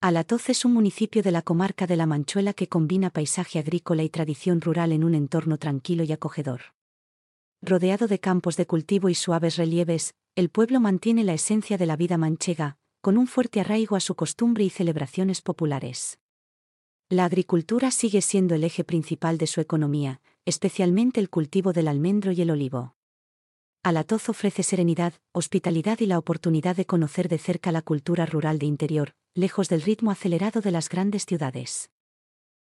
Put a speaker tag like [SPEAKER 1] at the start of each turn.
[SPEAKER 1] Alatoz es un municipio de la comarca de La Manchuela que combina paisaje agrícola y tradición rural en un entorno tranquilo y acogedor. Rodeado de campos de cultivo y suaves relieves, el pueblo mantiene la esencia de la vida manchega, con un fuerte arraigo a su costumbre y celebraciones populares. La agricultura sigue siendo el eje principal de su economía, especialmente el cultivo del almendro y el olivo. Alatoz ofrece serenidad, hospitalidad y la oportunidad de conocer de cerca la cultura rural de interior, lejos del ritmo acelerado de las grandes ciudades.